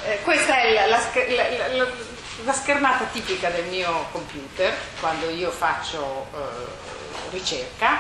questa è la schermata tipica del mio computer quando io faccio ricerca,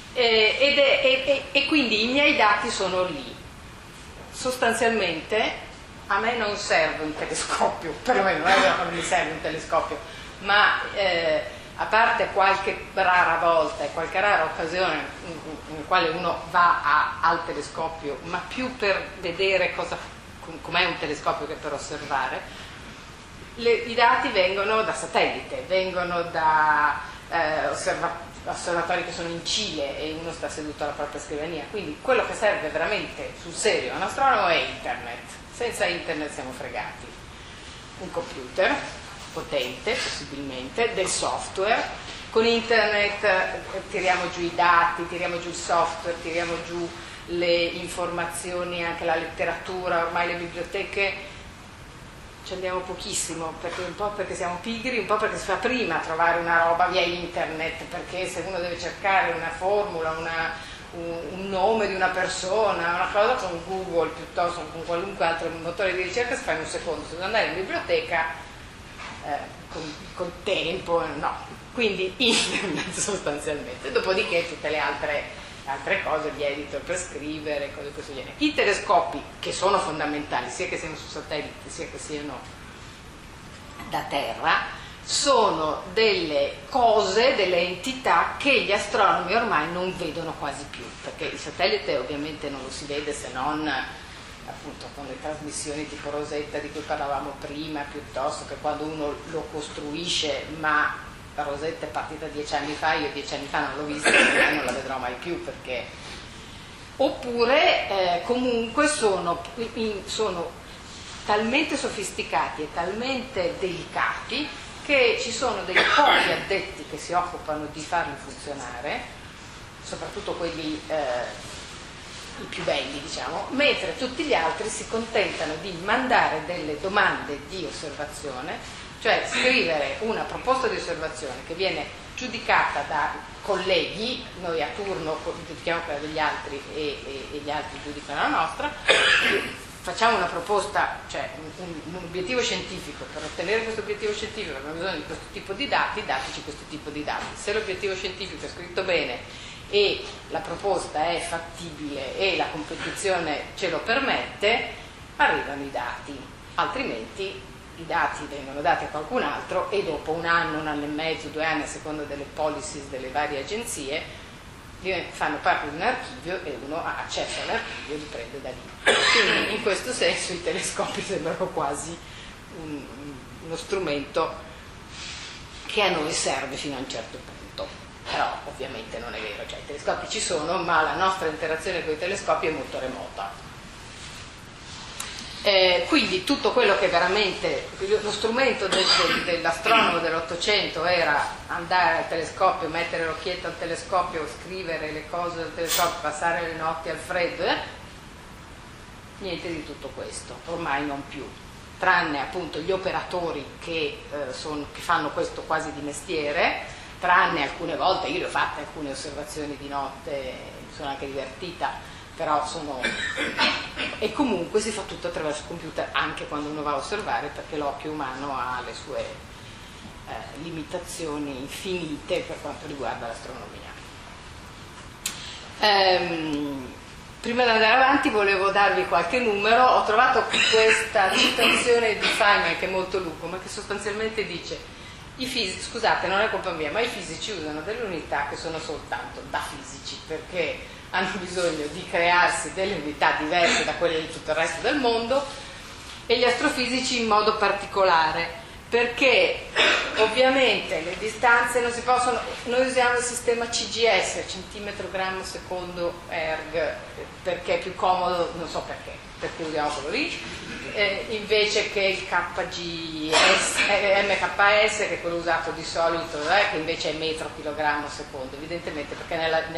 e quindi i miei dati sono lì. Sostanzialmente a me non serve un telescopio, perlomeno non mi serve un telescopio, ma a parte qualche rara volta e qualche rara occasione in quale uno va al telescopio, ma più per vedere com'è un telescopio che per osservare, i dati vengono da satellite, vengono da osservatori che sono in Cile e uno sta seduto alla propria scrivania. Quindi quello che serve veramente sul serio a un astronomo è internet. Senza internet siamo fregati. Un computer potente, possibilmente, del software. Con internet tiriamo giù i dati, tiriamo giù il software, tiriamo giù le informazioni, anche la letteratura. Ormai le biblioteche ci andiamo pochissimo, un po' perché siamo pigri, un po' perché si fa prima trovare una roba via internet, perché se uno deve cercare una formula, un nome di una persona, una cosa, con Google piuttosto che con qualunque altro motore di ricerca si fa in un secondo. Se devo andare in biblioteca col tempo, no. Quindi internet sostanzialmente. Dopodiché tutte le altre cose, gli editor per scrivere, cose di questo genere. I telescopi, che sono fondamentali, sia che siano su satellite, sia che siano da terra, sono delle cose, delle entità che gli astronomi ormai non vedono quasi più, perché il satellite ovviamente non lo si vede se non appunto con le trasmissioni tipo Rosetta di cui parlavamo prima, piuttosto che quando uno lo costruisce, ma la Rosetta è partita 10 anni fa, io 10 anni fa non l'ho vista e non la vedrò mai più, perché oppure comunque sono talmente sofisticati e talmente delicati che ci sono dei pochi addetti che si occupano di farli funzionare, soprattutto quelli i più belli, diciamo, mentre tutti gli altri si contentano di mandare delle domande di osservazione, cioè scrivere una proposta di osservazione che viene giudicata da colleghi, noi a turno giudichiamo quella degli altri e gli altri giudicano la nostra, facciamo una proposta, cioè un obiettivo scientifico. Per ottenere questo obiettivo scientifico abbiamo bisogno di questo tipo di dati, dateci questo tipo di dati. Se l'obiettivo scientifico è scritto bene e la proposta è fattibile e la competizione ce lo permette, arrivano i dati, altrimenti i dati vengono dati a qualcun altro e dopo un anno e mezzo, 2 anni, a seconda delle policies delle varie agenzie, fanno parte di un archivio e uno ha accesso all'archivio e li prende da lì. Quindi in questo senso i telescopi sembrano quasi uno strumento che a noi serve fino a un certo punto, però ovviamente non è vero, cioè i telescopi ci sono, ma la nostra interazione con i telescopi è molto remota. Quindi tutto quello che veramente lo strumento dell'astronomo dell'Ottocento era andare al telescopio, mettere l'occhietto al telescopio, scrivere le cose al telescopio, passare le notti al freddo, niente di tutto questo, ormai non più, tranne appunto gli operatori che fanno questo quasi di mestiere, tranne alcune volte, io le ho fatte alcune osservazioni di notte, mi sono anche divertita, però e comunque si fa tutto attraverso il computer anche quando uno va a osservare, perché l'occhio umano ha le sue limitazioni infinite per quanto riguarda l'astronomia. Prima di andare avanti volevo darvi qualche numero. Ho trovato questa citazione di Feynman che è molto lungo, ma che sostanzialmente dice: scusate, non è colpa mia, ma i fisici usano delle unità che sono soltanto da fisici, perché hanno bisogno di crearsi delle unità diverse da quelle di tutto il resto del mondo, e gli astrofisici in modo particolare, perché ovviamente le distanze non si possono, noi usiamo il sistema CGS, centimetro grammo secondo erg, perché è più comodo, non so perché usiamo quello lì, invece che il MKS, che è quello usato di solito, che invece è metro chilogrammo secondo, evidentemente perché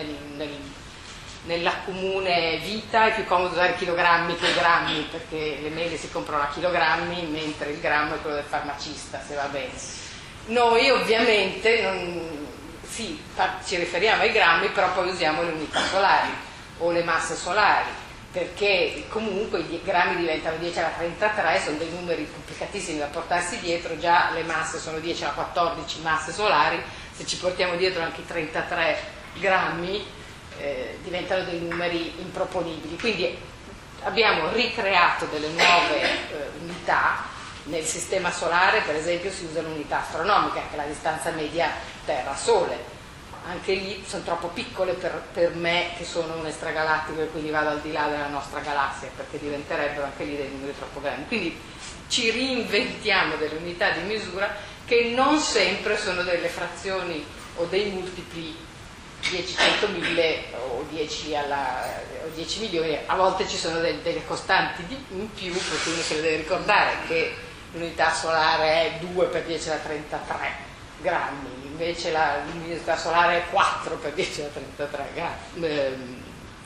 nella comune vita è più comodo usare chilogrammi che grammi, perché le mele si comprano a chilogrammi, mentre il grammo è quello del farmacista, se va bene. Noi ovviamente ci riferiamo ai grammi, però poi usiamo le unità solari o le masse solari, perché comunque i grammi diventano 10 alla 33, sono dei numeri complicatissimi da portarsi dietro, già le masse sono 10 alla 14 masse solari, se ci portiamo dietro anche i 33 grammi diventano dei numeri improponibili. Quindi abbiamo ricreato delle nuove unità. Nel sistema solare, per esempio, si usa l'unità astronomica, che è la distanza media Terra-Sole. Anche lì sono troppo piccole per me, che sono un extragalattico e quindi vado al di là della nostra galassia, perché diventerebbero anche lì dei numeri troppo grandi. Quindi ci reinventiamo delle unità di misura che non sempre sono delle frazioni o dei multipli 10, 100, 1000 o 10 milioni, a volte ci sono delle costanti in più, per cui uno se le deve ricordare che l'unità solare è 2 per 10 alla 33 grammi, invece l'unità solare è 4 per 10 alla 33 grammi,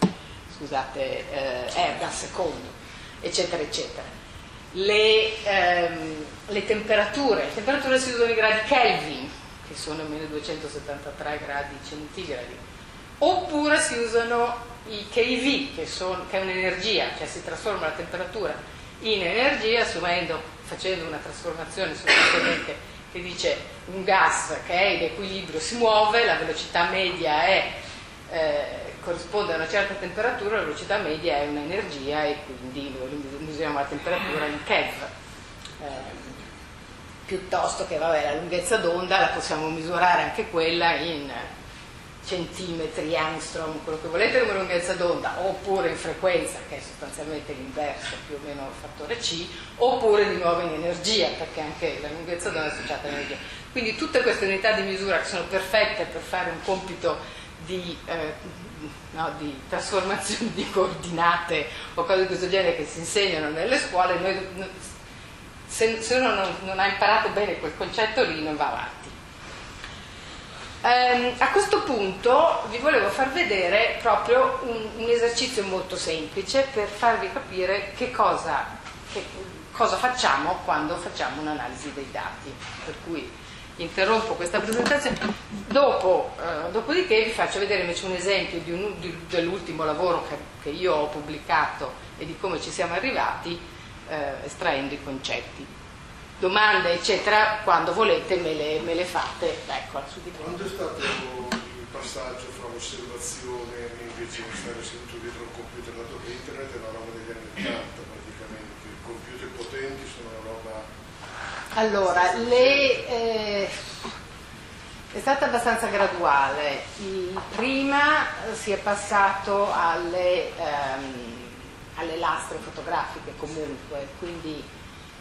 erg al secondo, eccetera, eccetera. Le temperature si usano i gradi Kelvin, che sono 1273 gradi centigradi, oppure si usano i keV, che è un'energia, cioè si trasforma la temperatura in energia facendo una trasformazione sostanzialmente che dice un gas che è in equilibrio si muove, la velocità media corrisponde a una certa temperatura, la velocità media è un'energia e quindi misuriamo la temperatura in keV. Piuttosto che la lunghezza d'onda la possiamo misurare anche quella in centimetri, angstrom, quello che volete come lunghezza d'onda, oppure in frequenza, che è sostanzialmente l'inverso, più o meno il fattore C, oppure di nuovo in energia, perché anche la lunghezza d'onda è associata all'energia. Quindi tutte queste unità di misura che sono perfette per fare un compito di trasformazione di coordinate o cose di questo genere che si insegnano nelle scuole, se uno non ha imparato bene quel concetto lì non va avanti. A questo punto vi volevo far vedere proprio un esercizio molto semplice per farvi capire che cosa facciamo quando facciamo un'analisi dei dati. Per cui interrompo questa presentazione, dopodiché vi faccio vedere invece un esempio dell'ultimo lavoro che io ho pubblicato e di come ci siamo arrivati estraendo i concetti. Domande eccetera, quando volete me le fate. Ecco, subito. Quando è stato il passaggio fra l'osservazione e invece di stare seduto dietro il computer dato che internet è una roba degli anni 80 praticamente, i computer potenti sono una roba... Allora, è stata abbastanza graduale. Prima si è passato alle lastre fotografiche comunque, quindi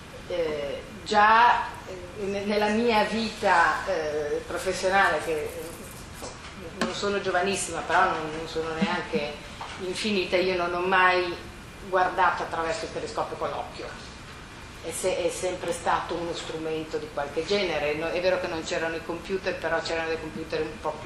già nella mia vita professionale, che non sono giovanissima, però non sono neanche infinita, io non ho mai guardato attraverso il telescopio con l'occhio, è sempre stato uno strumento di qualche genere. È vero che non c'erano i computer, però c'erano dei computer un po'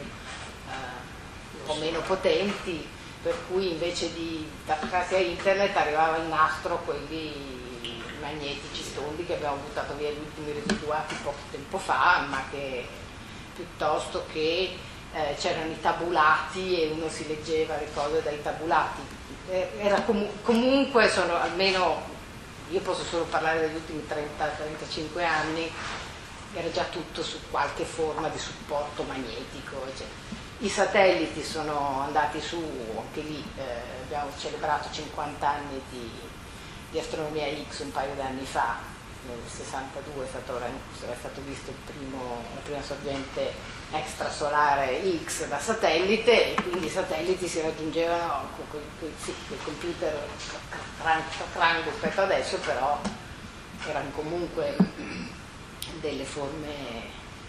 meno potenti, per cui invece di attaccarsi a internet arrivava il nastro, quelli magnetici tondi che abbiamo buttato via gli ultimi residuati poco tempo fa, ma che piuttosto che c'erano i tabulati e uno si leggeva le cose dai tabulati. Era comunque almeno io posso solo parlare degli ultimi 30-35 anni, era già tutto su qualche forma di supporto magnetico, eccetera. I satelliti sono andati su, anche lì abbiamo celebrato 50 anni di astronomia X un paio d'anni fa, nel 62 è stato visto la prima sorgente extrasolare X da satellite, e quindi i satelliti si raggiungevano con il computer rispetto adesso, però erano comunque delle forme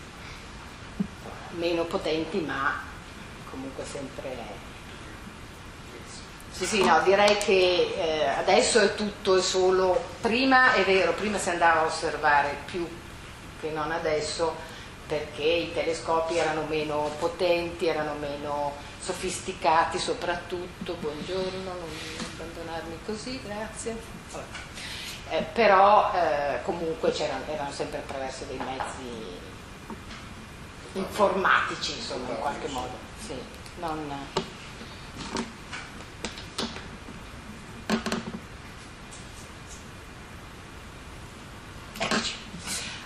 meno potenti, ma comunque sempre... Sì, no, direi che adesso è tutto e solo... Prima è vero, prima si andava a osservare più che non adesso, perché i telescopi erano meno potenti, erano meno sofisticati soprattutto. Buongiorno, non abbandonarmi così, grazie. Però comunque erano sempre attraverso dei mezzi informatici, insomma, in qualche modo. Sì, non...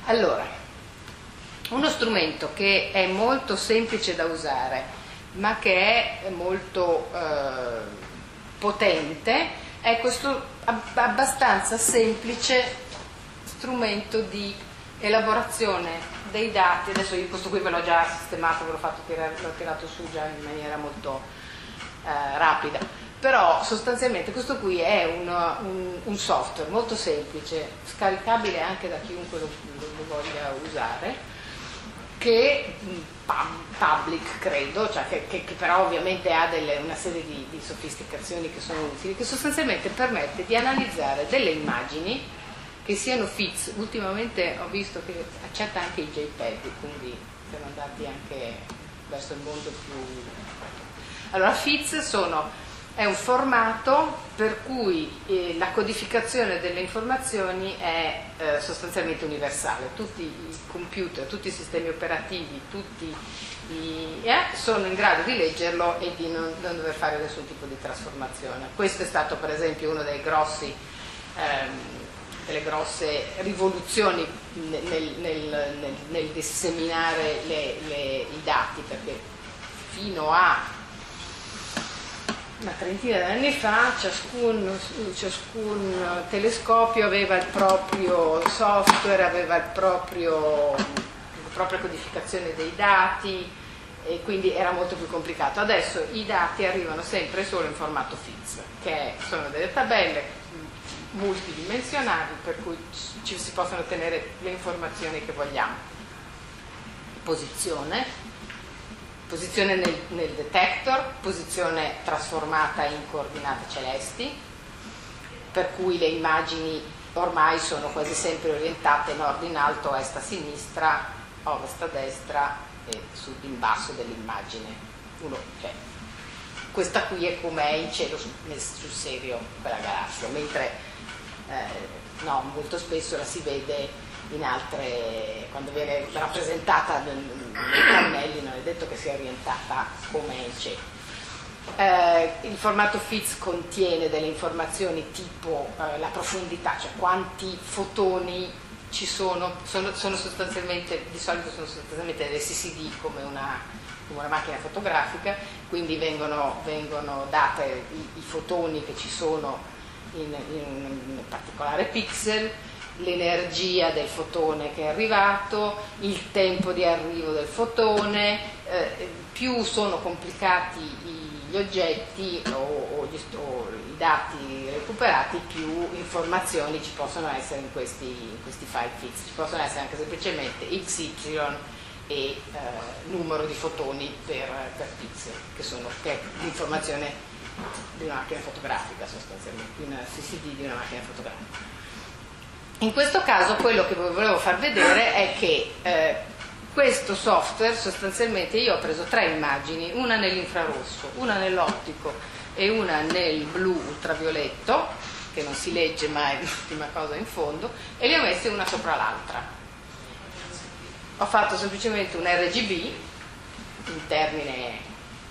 Allora, uno strumento che è molto semplice da usare, ma che è molto potente, è questo abbastanza semplice strumento di elaborazione dei dati. Adesso io questo qui ve l'ho già sistemato, ve l'ho tirato su già in maniera molto rapida, però sostanzialmente questo qui è un software molto semplice, scaricabile anche da chiunque lo voglia usare, che public credo, cioè che però ovviamente ha una serie di sofisticazioni che sono utili, che sostanzialmente permette di analizzare delle immagini che siano FITS. Ultimamente ho visto che accetta anche i JPEG, quindi siamo andati anche verso il mondo più... Allora, FITS è un formato per cui la codificazione delle informazioni è sostanzialmente universale. Tutti i computer, tutti i sistemi operativi, sono in grado di leggerlo e di non dover fare nessun tipo di trasformazione. Questo è stato per esempio uno delle grosse rivoluzioni nel disseminare i dati, perché fino a una trentina di anni fa ciascun telescopio aveva il proprio software, aveva la propria codificazione dei dati, e quindi era molto più complicato. Adesso i dati arrivano sempre solo in formato FITS, che sono delle tabelle multidimensionali per cui ci si possono ottenere le informazioni che vogliamo. Posizione nel detector, posizione trasformata in coordinate celesti, per cui le immagini ormai sono quasi sempre orientate nord in alto, est a sinistra, ovest a destra e sud in basso dell'immagine. Questa qui è come è in cielo sul serio quella galassia, mentre molto spesso la si vede in altre, quando viene rappresentata nei pannelli non è detto che sia orientata come è in cielo. Il formato FITS contiene delle informazioni tipo la profondità, cioè quanti fotoni ci sono sostanzialmente, di solito sono sostanzialmente delle CCD come una macchina fotografica, quindi vengono date i fotoni che ci sono in un particolare pixel, l'energia del fotone che è arrivato, il tempo di arrivo del fotone. Più sono complicati gli oggetti o i dati recuperati, più informazioni ci possono essere in questi file FITS. Ci possono essere anche semplicemente XY e numero di fotoni per pixel, che è l'informazione di una macchina fotografica, sostanzialmente, di una CCD di una macchina fotografica. In questo caso quello che vi volevo far vedere è che questo software, sostanzialmente, io ho preso 3 immagini, una nell'infrarosso, una nell'ottico e una nel blu ultravioletto, che non si legge ma è l'ultima cosa in fondo, e le ho messe una sopra l'altra. Ho fatto semplicemente un RGB, in termine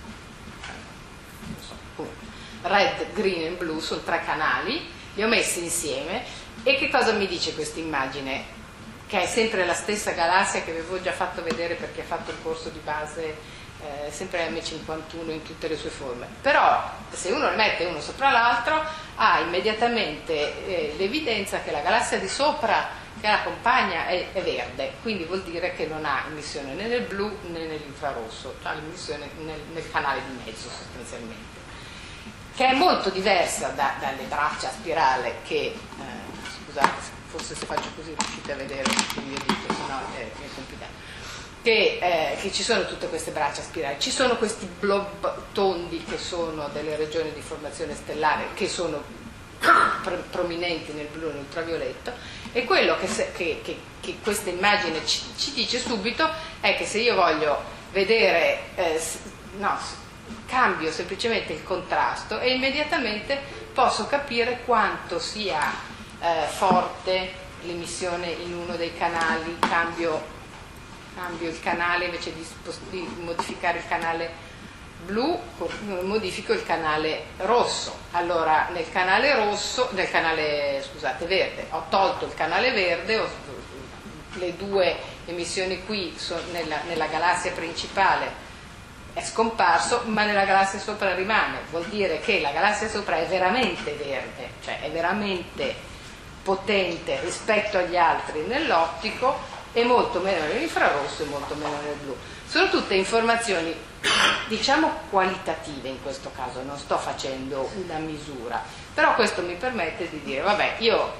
red, green e blu, sono 3 canali, li ho messi insieme. E che cosa mi dice questa immagine? Che è sempre la stessa galassia che avevo già fatto vedere per chi ha fatto il corso di base, sempre M51 in tutte le sue forme. Però se uno le mette uno sopra l'altro ha immediatamente l'evidenza che la galassia di sopra che la accompagna è verde, quindi vuol dire che non ha emissione né nel blu né nell'infrarosso, ha l'emissione nel canale di mezzo sostanzialmente, che è molto diversa dalle braccia a spirale che, scusate, forse se faccio così riuscite a vedere il mio dito, sennò è complicato, che ci sono tutte queste braccia a spirale, ci sono questi blob tondi che sono delle regioni di formazione stellare che sono prominenti nel blu e nell'ultravioletto, e quello che questa immagine ci dice subito è che se io voglio vedere, cambio semplicemente il contrasto e immediatamente posso capire quanto sia forte l'emissione in uno dei canali, cambio il canale, invece di modificare il canale blu, modifico il canale rosso. Allora nel canale verde ho tolto il canale verde, le due emissioni qui nella galassia principale è scomparso, ma nella galassia sopra rimane. Vuol dire che la galassia sopra è veramente verde, cioè è veramente potente rispetto agli altri nell'ottico e molto meno nell'infrarosso e molto meno nel blu. Sono tutte informazioni, diciamo, qualitative in questo caso, non sto facendo una misura, però questo mi permette di dire, vabbè, io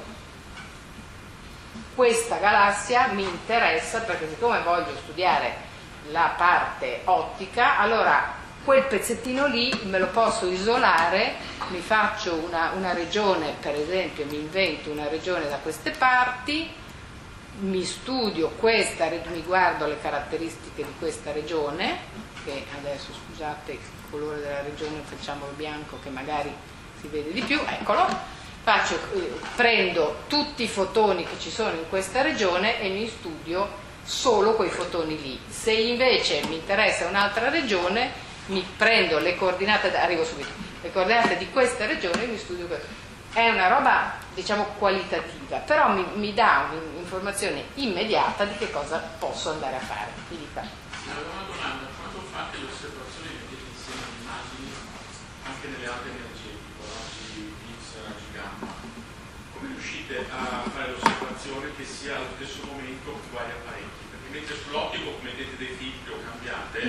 questa galassia mi interessa perché siccome voglio studiare la parte ottica, allora quel pezzettino lì me lo posso isolare, mi faccio una regione, per esempio mi invento una regione da queste parti, mi studio questa, mi guardo le caratteristiche di questa regione, che adesso scusate il colore della regione, facciamolo bianco che magari si vede di più, eccolo, prendo tutti i fotoni che ci sono in questa regione e mi studio solo quei fotoni lì. Se invece mi interessa un'altra regione, mi prendo le coordinate, arrivo subito, le coordinate di questa regione e mi studio questo. È una roba, diciamo, qualitativa, però mi dà un'informazione immediata di che cosa posso andare a fare. Mi dica. Una domanda, quando fate le osservazioni mettete insieme le immagini anche nelle altre energetiche, raggi X, raggi gamma, come riuscite a fare l'osservazione che sia allo stesso momento con vari apparecchi? Perché mentre sull'ottico mettete dei filtri o cambiate?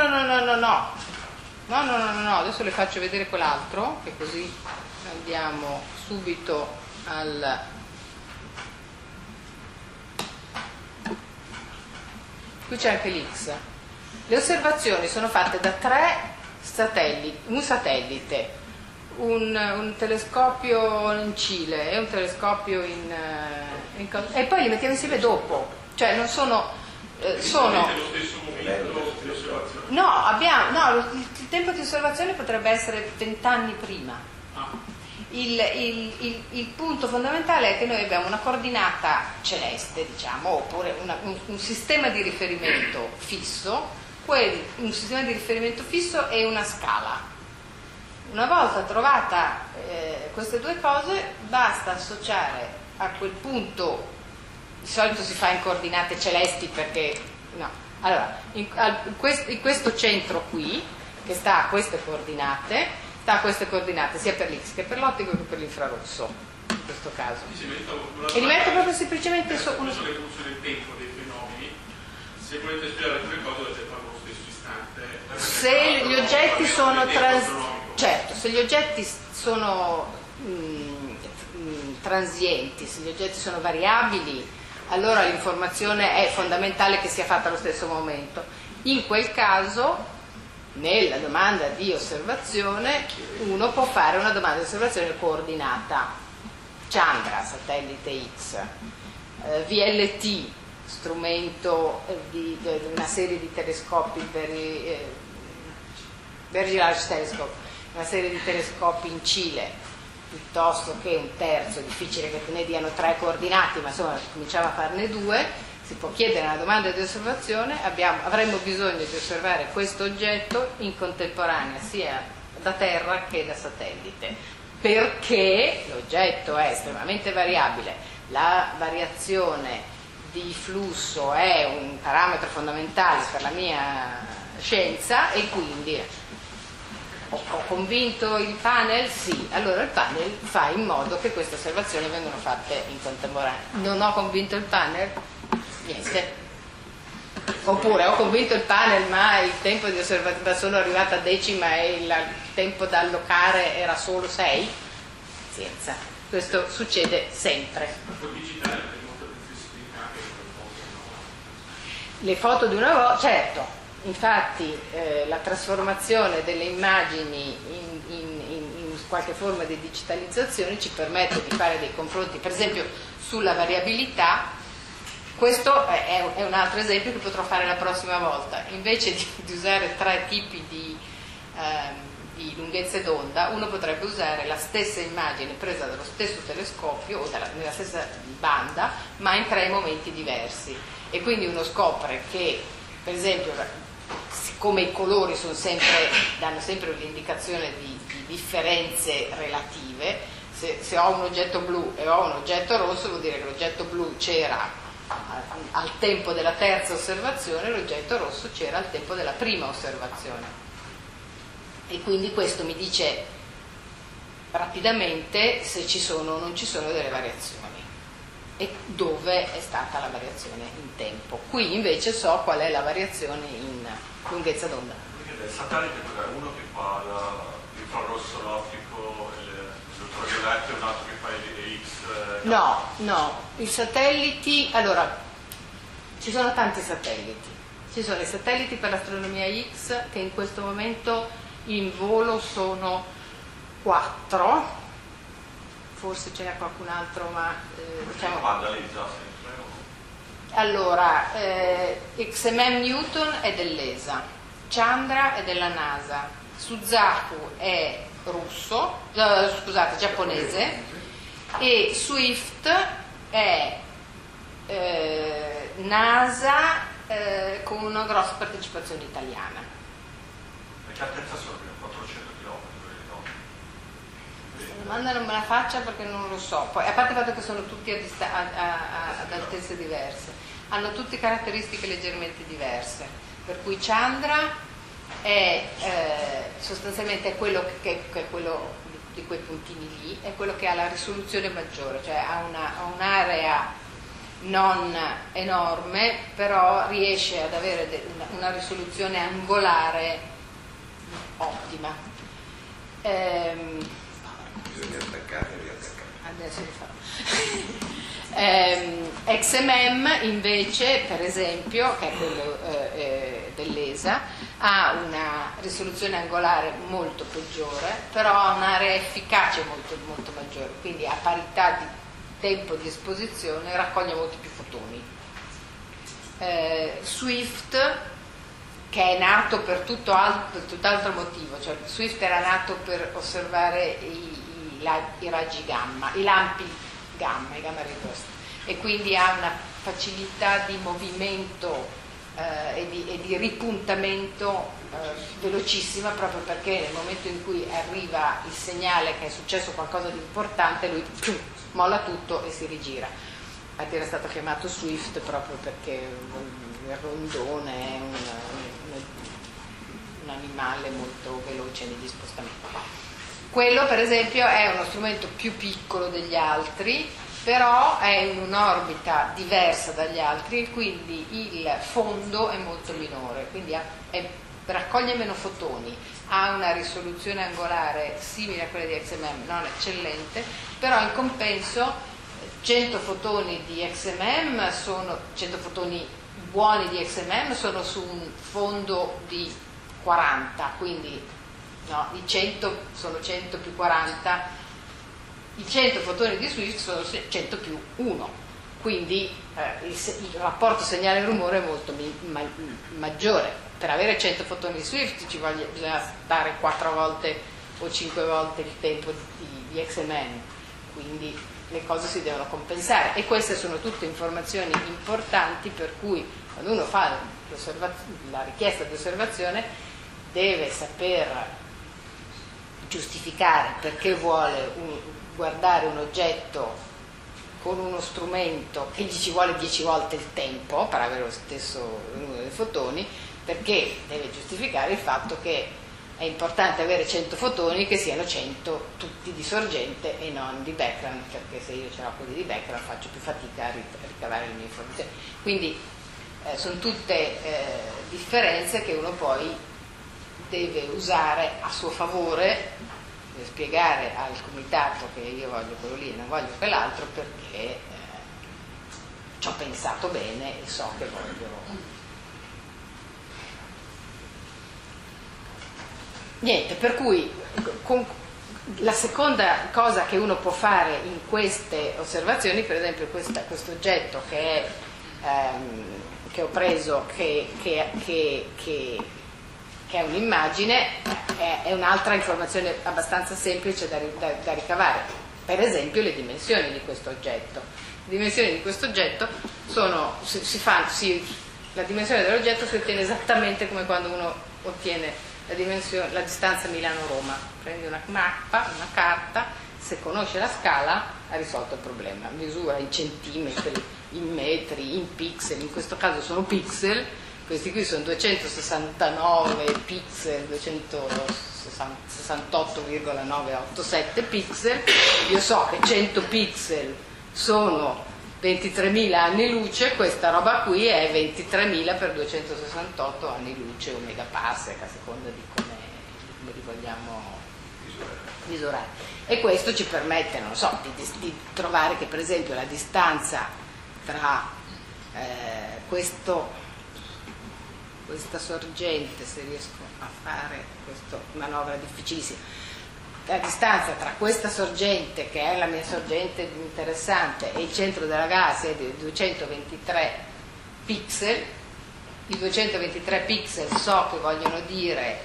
No, adesso le faccio vedere quell'altro, che così andiamo subito al... Qui c'è anche l'X. Le osservazioni sono fatte da 3 satelliti, un satellite, un telescopio in Cile e un telescopio e poi li mettiamo insieme dopo, cioè non sono sono lo stesso momento di osservazione? No, il tempo di osservazione potrebbe essere 20 anni prima. Il punto fondamentale è che noi abbiamo una coordinata celeste, diciamo, oppure un sistema di riferimento fisso, un sistema di riferimento fisso e una scala. Una volta trovata queste due cose, basta associare a quel punto, di solito si fa in coordinate celesti perché no. Allora, in questo centro qui, che sta a queste coordinate, sia per l'X che per l'ottico che per l'infrarosso, in questo caso. E li metto proprio semplicemente su le funzioni del tempo dei fenomeni. Se volete spiegare alcune cose dovete farlo allo stesso istante. Se gli oggetti sono certo, se gli oggetti sono transienti, se gli oggetti sono variabili, allora l'informazione è fondamentale che sia fatta allo stesso momento. In quel caso, nella domanda di osservazione, uno può fare una domanda di osservazione coordinata Chandra, satellite X, VLT, strumento di una serie di telescopi, Very Large Telescope, una serie di telescopi in Cile, piuttosto che un terzo, è difficile che ne diano 3 coordinati, ma insomma cominciamo a farne 2. Si può chiedere una domanda di osservazione, avremmo bisogno di osservare questo oggetto in contemporanea sia da terra che da satellite, perché l'oggetto è estremamente variabile, la variazione di flusso è un parametro fondamentale per la mia scienza e quindi ho convinto il panel? Sì, allora il panel fa in modo che queste osservazioni vengano fatte in contemporanea. Non ho convinto il panel? Niente. Oppure ho convinto il panel ma il tempo di osservazione, sono arrivata a decima e il tempo da allocare era solo 6? Pazienza, questo succede sempre. Le foto di una volta, certo, infatti la trasformazione delle immagini in qualche forma di digitalizzazione ci permette di fare dei confronti, per esempio sulla variabilità. Questo è un altro esempio che potrò fare la prossima volta. Invece di usare 3 tipi di lunghezze d'onda, uno potrebbe usare la stessa immagine presa dallo stesso telescopio o nella stessa banda, ma in 3 momenti diversi. E quindi uno scopre che, per esempio, siccome i colori danno sempre un'indicazione di differenze relative, se ho un oggetto blu e ho un oggetto rosso, vuol dire che l'oggetto blu c'era al tempo della terza osservazione, l'oggetto rosso c'era al tempo della prima osservazione. E quindi questo mi dice rapidamente se ci sono o non ci sono delle variazioni e dove è stata la variazione in tempo. Qui invece so qual è la variazione in lunghezza d'onda. Il satellite è uno che fa l'infrarosso, l'ottico, l'ultravioletto e un altro che fa le X? No, i satelliti, allora, ci sono tanti satelliti. Ci sono i satelliti per l'astronomia X che in questo momento in volo sono 4, forse ce n'è qualcun altro, ma diciamo... Allora, XMM Newton è dell'ESA, Chandra è della NASA, Suzaku è russo, scusate, giapponese, e Swift è NASA con una grossa partecipazione italiana. Che altezza sono? 400 km? Questa domanda non me la faccia perché non lo so. Poi, a parte il fatto che sono tutti ad altezze diverse, hanno tutte caratteristiche leggermente diverse. Per cui Chandra è sostanzialmente quello che è quello di quei puntini lì, è quello che ha la risoluzione maggiore, cioè ha un'area non enorme, però riesce ad avere una risoluzione angolare ottima. Bisogna attaccare e riattaccare. Adesso li farò. XMM invece, per esempio, che è quello dell'ESA, ha una risoluzione angolare molto peggiore, però ha un'area efficace molto, molto maggiore, quindi a parità di tempo di esposizione raccoglie molti più fotoni. Swift, che è nato per tutt'altro motivo, cioè Swift era nato per osservare i raggi gamma, i lampi gamma, i gamma ray burst, e quindi ha una facilità di movimento e di ripuntamento velocissima, proprio perché nel momento in cui arriva il segnale che è successo qualcosa di importante, lui molla tutto e si rigira. Infatti era stato chiamato Swift proprio perché il rondone è un animale molto veloce negli spostamenti. Quello per esempio è uno strumento più piccolo degli altri, però è in un'orbita diversa dagli altri e quindi il fondo è molto minore, quindi raccoglie meno fotoni, ha una risoluzione angolare simile a quella di XMM, non eccellente, però in compenso 100 fotoni di XMM 100 fotoni buoni di XMM sono su un fondo di 40, quindi no, i 100 sono 100 più 40, i 100 fotoni di Swift sono 100 più 1, quindi il rapporto segnale-rumore è molto maggiore. Per avere 100 fotoni di Swift bisogna stare 4 volte o 5 volte il tempo di XMM, quindi le cose si devono compensare, e queste sono tutte informazioni importanti, per cui quando uno fa la richiesta di osservazione deve saper giustificare perché vuole guardare un oggetto con uno strumento che gli ci vuole 10 volte il tempo per avere lo stesso numero di fotoni, perché deve giustificare il fatto che è importante avere 100 fotoni che siano 100 tutti di sorgente e non di background, perché se io ce l'ho quelli di background faccio più fatica a ricavare le mie informazioni. Quindi sono tutte differenze che uno poi deve usare a suo favore, deve spiegare al comitato che io voglio quello lì e non voglio quell'altro, perché ci ho pensato bene e so che voglio. Niente, per cui la seconda cosa che uno può fare in queste osservazioni, per esempio questo oggetto che ho preso, che è un'immagine, è un'altra informazione abbastanza semplice da ricavare. Per esempio le dimensioni di questo oggetto. Le dimensioni di questo oggetto sono, la dimensione dell'oggetto si ottiene esattamente come quando uno ottiene la distanza Milano-Roma. Prendi una mappa, una carta, se conosce la scala ha risolto il problema, misura in centimetri, in metri, in pixel, in questo caso sono pixel, questi qui sono 269 pixel, 268,987 pixel, io so che 100 pixel sono 23.000 anni luce, questa roba qui è 23.000 per 268 anni luce o megaparsec, a seconda di come li vogliamo misurare. E questo ci permette, non so, di trovare che per esempio la distanza tra questa sorgente, se riesco a fare questa manovra difficilissima, la distanza tra questa sorgente, che è la mia sorgente interessante, e il centro della galassia è di 223 pixel. I 223 pixel so che vogliono dire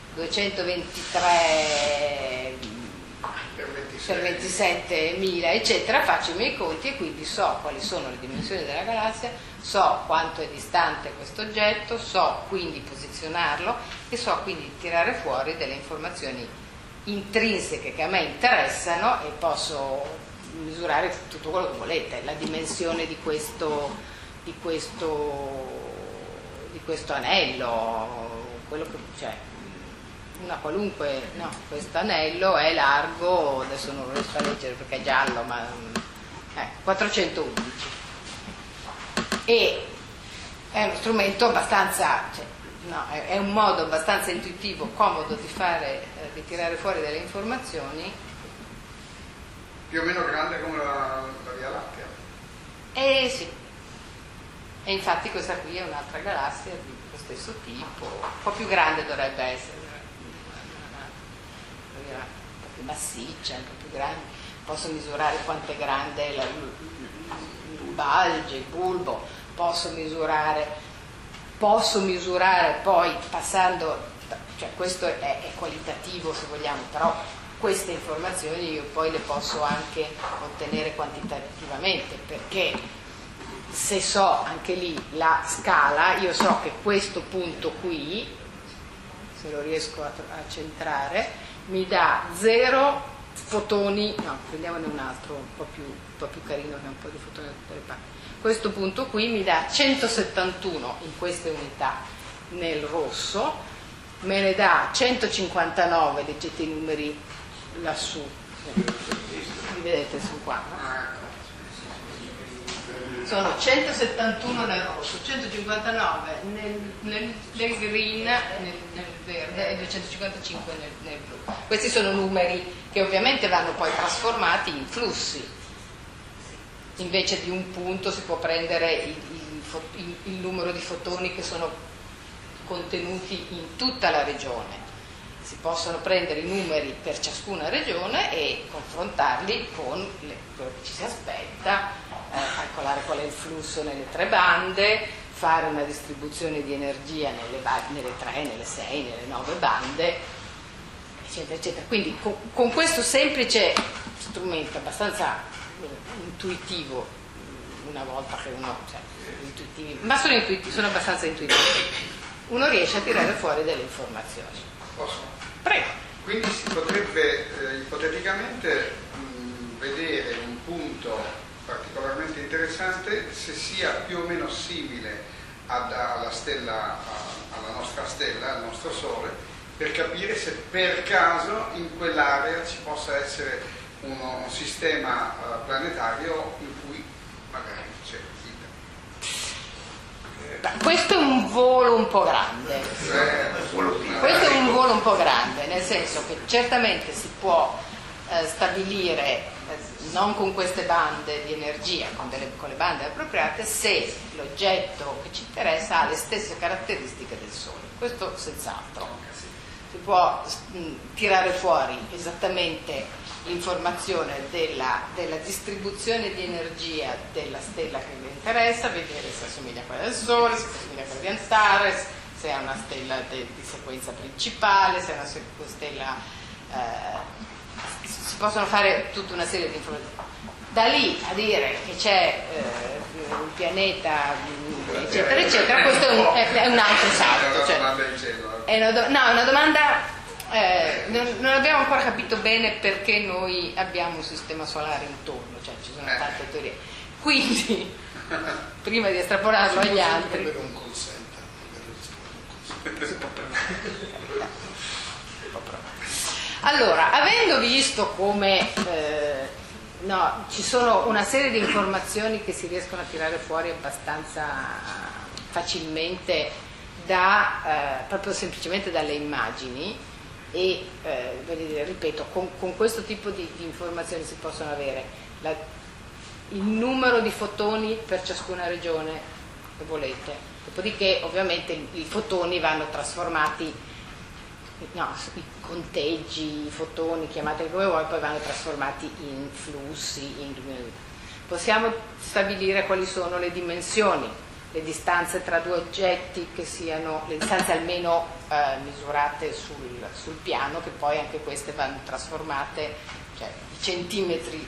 223 per 27.000 eccetera, faccio i miei conti e quindi so quali sono le dimensioni della galassia, so quanto è distante questo oggetto, so quindi posizionarlo e so quindi tirare fuori delle informazioni intrinseche che a me interessano, e posso misurare tutto quello che volete, la dimensione di questo anello, quello che, cioè, una qualunque, no, questo anello è largo, adesso non lo riesco a leggere perché è giallo, ma 411, e è uno strumento abbastanza, cioè, no, è un modo abbastanza intuitivo, comodo di tirare fuori delle informazioni. Più o meno grande come la Via Lattea. Sì, e infatti questa qui è un'altra galassia di questo stesso tipo, un po' più grande dovrebbe essere, un po' più massiccia, un po' più grande. Posso misurare quanto è grande il bulge, il bulbo, posso misurare poi passando, cioè questo è qualitativo se vogliamo, però queste informazioni io poi le posso anche ottenere quantitativamente, perché se so anche lì la scala, io so che questo punto qui, se lo riesco a centrare, mi dà 0 fotoni, no, prendiamone un altro un po' più carino, che ha un po' di fotoni da tutte le parti. Questo punto qui mi dà 171 in queste unità nel rosso, me ne dà 159, leggete i numeri lassù, li vedete su qua, no? Sono 171 nel rosso, 159 nel green, nel verde, e 255 nel blu. Questi sono numeri che ovviamente vanno poi trasformati in flussi. Invece di un punto si può prendere il numero di fotoni che sono contenuti in tutta la regione. Si possono prendere i numeri per ciascuna regione e confrontarli con quello che ci si aspetta, calcolare qual è il flusso nelle 3 bande, fare una distribuzione di energia nelle 3, nelle 6, nelle 9 bande, eccetera, eccetera. Quindi con questo semplice strumento abbastanza intuitivo, una volta che uno, cioè, intuitivi, ma sono abbastanza intuitivi, uno riesce a tirare fuori delle informazioni. Posso? Prego. Quindi si potrebbe ipoteticamente vedere un punto particolarmente interessante se sia più o meno simile alla nostra stella, al nostro Sole, per capire se per caso in quell'area ci possa essere un sistema planetario in cui magari c'è vita. Questo è un volo un po' grande. Questo è un volo un po' grande, nel senso che certamente si può stabilire, non con queste bande di energia, con le bande appropriate, se l'oggetto che ci interessa ha le stesse caratteristiche del Sole. Questo senz'altro. Si può tirare fuori esattamente l'informazione della distribuzione di energia della stella che vi interessa, vedere se assomiglia a quella del Sole, se assomiglia a quella di Antares, se è una stella di sequenza principale, se è una stella... si possono fare tutta una serie di informazioni. Da lì a dire che c'è un pianeta, eccetera, eccetera, questo è un altro salto. Cioè, è una domanda non abbiamo ancora capito bene perché noi abbiamo un sistema solare intorno, cioè ci sono tante teorie. Quindi, prima di estrapolarlo agli altri... un call center, si può provare. Allora, avendo visto come ci sono una serie di informazioni che si riescono a tirare fuori abbastanza facilmente proprio semplicemente dalle immagini, e ripeto, con questo tipo di informazioni si possono avere il numero di fotoni per ciascuna regione che volete, dopodiché ovviamente i fotoni vanno trasformati, i conteggi, i fotoni, chiamateli come vuoi, poi vanno trasformati in flussi, in luminosità. Possiamo stabilire quali sono le dimensioni, le distanze tra due oggetti, che siano le distanze almeno misurate sul piano, che poi anche queste vanno trasformate, cioè i centimetri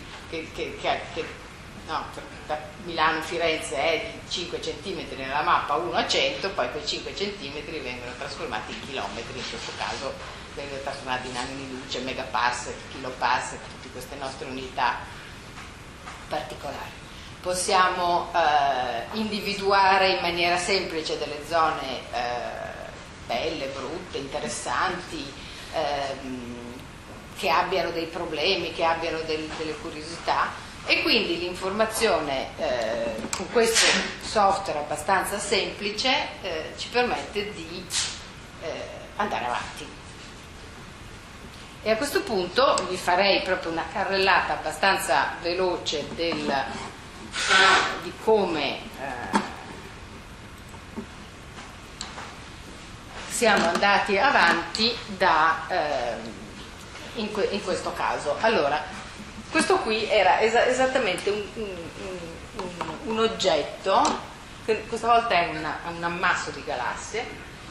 da Milano a Firenze è di 5 centimetri nella mappa 1 a 100, poi quei 5 centimetri vengono trasformati in chilometri, in questo caso vengono trasformati in anni di luce, megaparsec, kiloparsec, tutte queste nostre unità particolari. Possiamo individuare in maniera semplice delle zone belle, brutte, interessanti, che abbiano dei problemi, che abbiano delle curiosità, e quindi l'informazione con questo software abbastanza semplice ci permette di andare avanti. E a questo punto vi farei proprio una carrellata abbastanza veloce di come siamo andati avanti in questo caso. Allora, questo qui era esattamente un oggetto, che questa volta è un ammasso di galassie,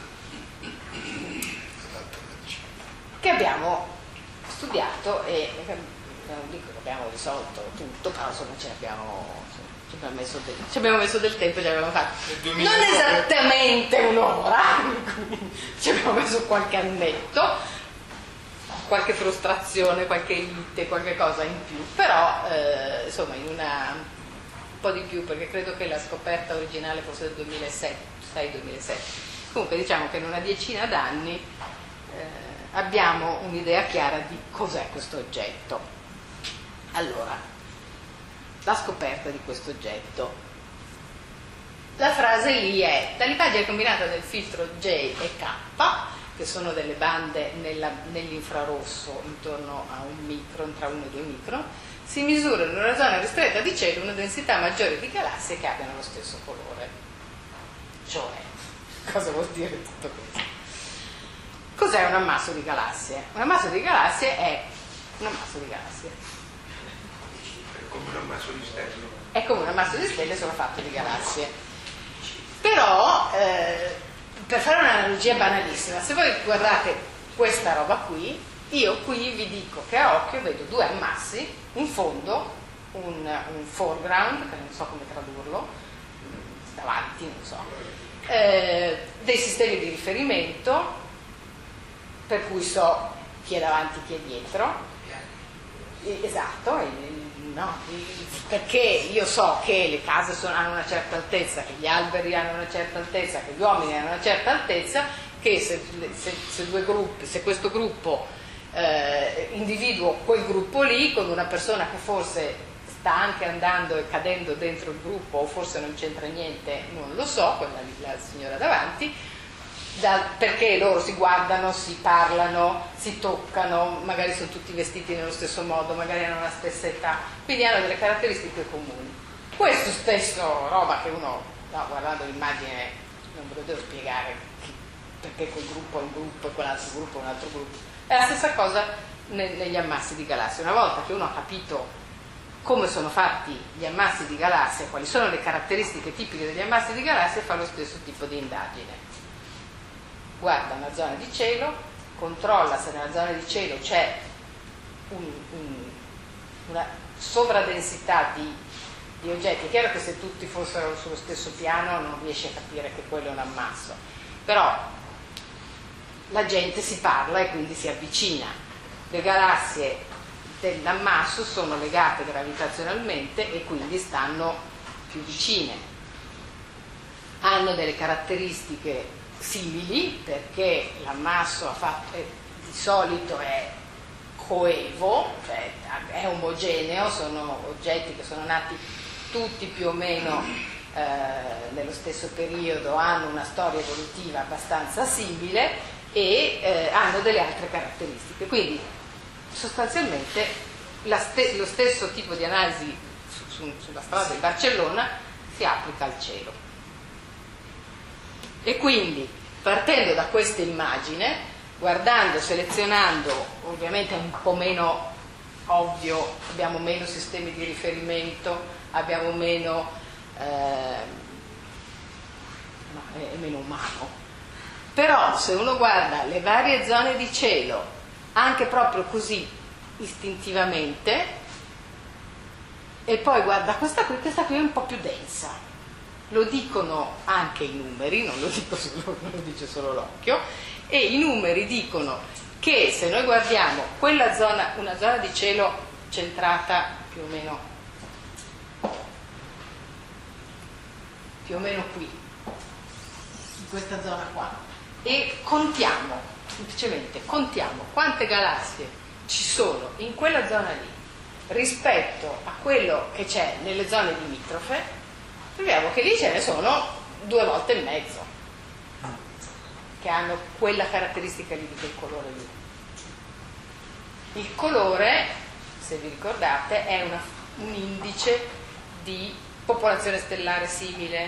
che abbiamo studiato e non dico che abbiamo risolto tutto, però insomma ci abbiamo messo del tempo, ci abbiamo fatto non esattamente un'ora, ci abbiamo messo qualche annetto, qualche frustrazione, qualche lite, qualche cosa in più, però insomma un po' di più, perché credo che la scoperta originale fosse del 2006-2007. Comunque diciamo che in una decina d'anni abbiamo un'idea chiara di cos'è questo oggetto. Allora, la scoperta di questo oggetto. La frase lì è: dall'immagine combinata del filtro J e K, che sono delle bande nell'infrarosso intorno a un micron, tra 1 e 2 micron, si misura in una zona ristretta di cielo una densità maggiore di galassie che abbiano lo stesso colore. Cioè, cosa vuol dire tutto questo? Cos'è un ammasso di galassie? Un ammasso di galassie è un ammasso di galassie. È come un ammasso di stelle. È come un ammasso di stelle solo fatto di galassie. Però, per fare un'analogia banalissima, se voi guardate questa roba qui, io qui vi dico che a occhio vedo due ammassi, in fondo un foreground, che non so come tradurlo, davanti, non so, dei sistemi di riferimento, per cui so chi è davanti e chi è dietro, esatto, perché io so che le case hanno una certa altezza, che gli alberi hanno una certa altezza, che gli uomini hanno una certa altezza, che se questo gruppo individuo quel gruppo lì con una persona che forse sta anche andando e cadendo dentro il gruppo, o forse non c'entra niente, non lo so, quella la signora davanti, perché loro si guardano, si parlano, si toccano, magari sono tutti vestiti nello stesso modo, magari hanno la stessa età, quindi hanno delle caratteristiche comuni. Questo stesso roba che uno, guardando l'immagine, non ve lo devo spiegare perché quel gruppo è un gruppo e quell'altro gruppo è un altro gruppo, è la stessa cosa negli ammassi di galassie. Una volta che uno ha capito come sono fatti gli ammassi di galassie, quali sono le caratteristiche tipiche degli ammassi di galassie, fa lo stesso tipo di indagine. Guarda una zona di cielo, controlla se nella zona di cielo c'è una sovradensità di oggetti. È chiaro che se tutti fossero sullo stesso piano non riesci a capire che quello è un ammasso, però la gente si parla e quindi si avvicina. Le galassie dell'ammasso sono legate gravitazionalmente e quindi stanno più vicine. Hanno delle caratteristiche simili perché l'ammasso di solito è coevo, cioè è omogeneo, sono oggetti che sono nati tutti più o meno nello stesso periodo, hanno una storia evolutiva abbastanza simile e hanno delle altre caratteristiche. Quindi sostanzialmente lo stesso tipo di analisi sulla strada di Barcellona si applica al cielo. E quindi, partendo da questa immagine, guardando, selezionando, ovviamente è un po' meno ovvio, abbiamo meno sistemi di riferimento, abbiamo meno, è meno umano. Però se uno guarda le varie zone di cielo, anche proprio così istintivamente, e poi guarda questa qui è un po' più densa. Lo dicono anche i numeri, non lo dice solo l'occhio, e i numeri dicono che se noi guardiamo quella zona, una zona di cielo centrata più o meno qui, in questa zona qua, e semplicemente contiamo quante galassie ci sono in quella zona lì rispetto a quello che c'è nelle zone limitrofe, troviamo che lì ce ne sono 2 volte e mezzo che hanno quella caratteristica lì di quel colore lì. Il colore, se vi ricordate, è un indice di popolazione stellare simile,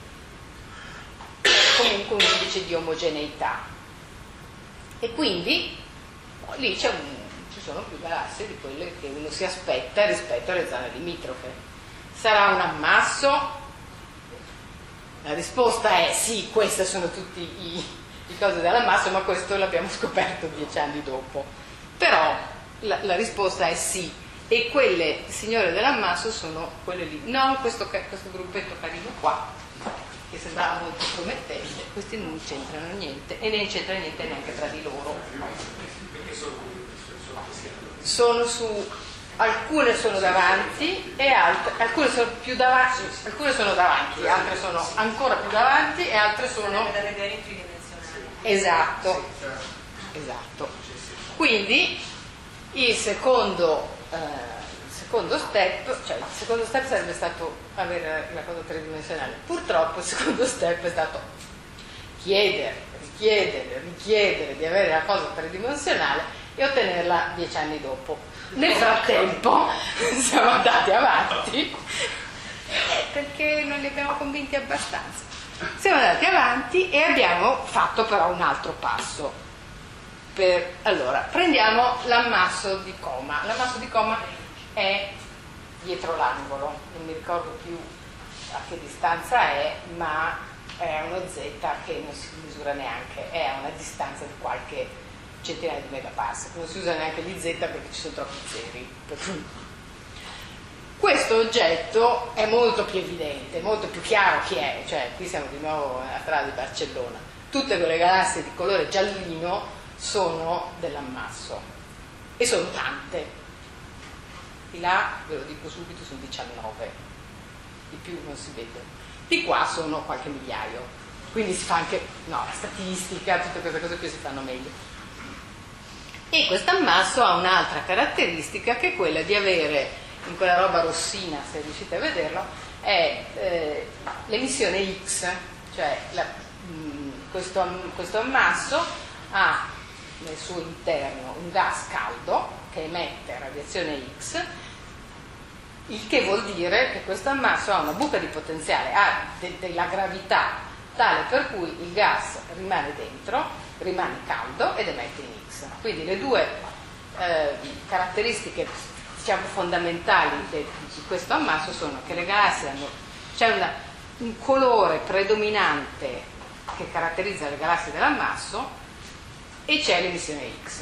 comunque un indice di omogeneità, e quindi lì ci sono più galassie di quelle che uno si aspetta rispetto alle zone limitrofe. Sarà un ammasso? La risposta è sì, queste sono tutti i cose dell'ammasso, ma questo l'abbiamo scoperto 10 anni dopo. Però la risposta è sì, e quelle signore dell'ammasso sono quelle lì, non questo gruppetto carino qua, che sembrava molto promettente. Questi non c'entrano niente, e ne c'entra niente neanche tra di loro. Sono su, alcune sono davanti e alcune sono più davanti, alcune sono davanti, altre sono ancora più davanti e altre sono da vedere in tridimensionale. esatto. Quindi il secondo step, sarebbe stato avere la cosa tridimensionale. Purtroppo il secondo step è stato richiedere di avere la cosa tridimensionale e ottenerla 10 anni dopo. Nel frattempo siamo andati avanti perché non li abbiamo convinti abbastanza. Siamo andati avanti e abbiamo fatto però un altro passo. Allora, prendiamo l'ammasso di Coma. L'ammasso di Coma è dietro l'angolo, non mi ricordo più a che distanza è, ma è uno Z che non si misura neanche, è a una distanza di qualche centinaia di megaparsec, non si usa neanche gli Z perché ci sono troppi zeri. Questo oggetto è molto più evidente, molto più chiaro chi è, cioè qui siamo di nuovo nella strada di Barcellona. Tutte quelle galassie di colore giallino sono dell'ammasso e sono tante. Di là, ve lo dico subito, sono 19, di più non si vede. Di qua sono qualche migliaio, quindi si fa anche, la statistica, tutte queste cose qui si fanno meglio. E questo ammasso ha un'altra caratteristica, che è quella di avere, in quella roba rossina, se riuscite a vederlo, è l'emissione X, cioè questo ammasso ha nel suo interno un gas caldo che emette radiazione X, il che vuol dire che questo ammasso ha una buca di potenziale, ha della gravità tale per cui il gas rimane dentro, rimane caldo ed emette in X. Quindi le due caratteristiche, diciamo, fondamentali di questo ammasso sono che le galassie c'è un colore predominante che caratterizza le galassie dell'ammasso e c'è l'emissione X.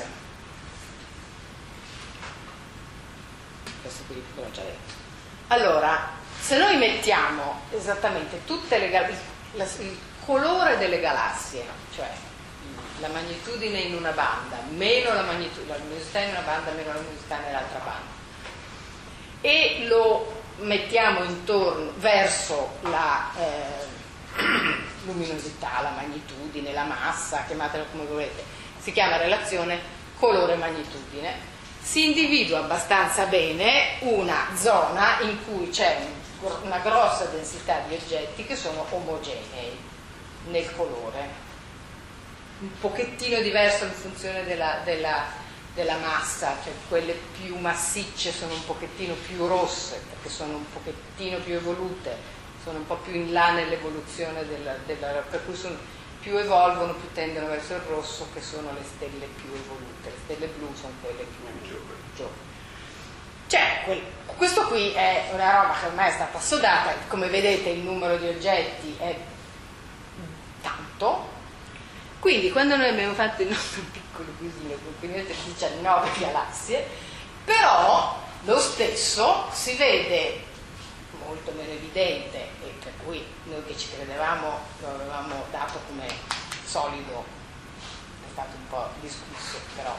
Questo qui l'ho già detto. Allora, se noi mettiamo esattamente tutte le il colore delle galassie, cioè la magnitudine in una banda, meno la luminosità in una banda, meno la luminosità nell'altra banda, e lo mettiamo intorno verso la luminosità, la magnitudine, la massa, chiamatelo come volete, si chiama relazione colore-magnitudine. Si individua abbastanza bene una zona in cui c'è una grossa densità di oggetti che sono omogenei nel colore, un pochettino diverso in funzione della massa, cioè quelle più massicce sono un pochettino più rosse perché sono un pochettino più evolute, sono un po' più in là nell'evoluzione per cui più evolvono, più tendono verso il rosso, che sono le stelle più evolute. Le stelle blu sono quelle più giovani. Cioè, questo qui è una roba che ormai è stata assodata, come vedete il numero di oggetti è tanto, quindi quando noi abbiamo fatto il nostro piccolo disegno con 19 galassie, però lo stesso si vede molto meno evidente, e per cui noi che ci credevamo lo avevamo dato come solido, è stato un po' discusso, però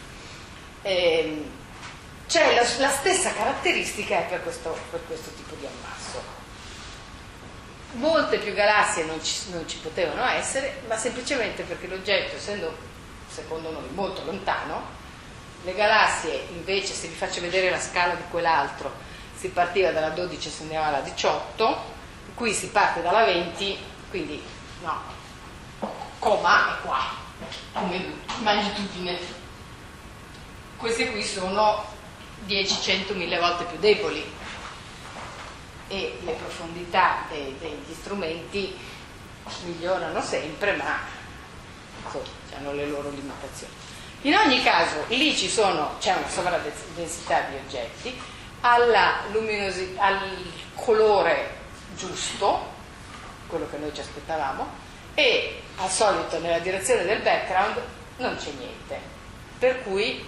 c'è la stessa caratteristica per questo tipo di ammasso. Molte più galassie non ci potevano essere, ma semplicemente perché l'oggetto, essendo secondo noi molto lontano, le galassie invece, se vi faccio vedere la scala di quell'altro, si partiva dalla 12 e si andava alla 18, qui si parte dalla 20, quindi no, coma è qua, come magnitudine. Queste qui sono 10, 100, 1000 volte più deboli e le profondità degli strumenti migliorano sempre, ma insomma, hanno le loro limitazioni. In ogni caso lì c'è una sovradensità di oggetti al colore giusto, quello che noi ci aspettavamo, e al solito nella direzione del background non c'è niente, per cui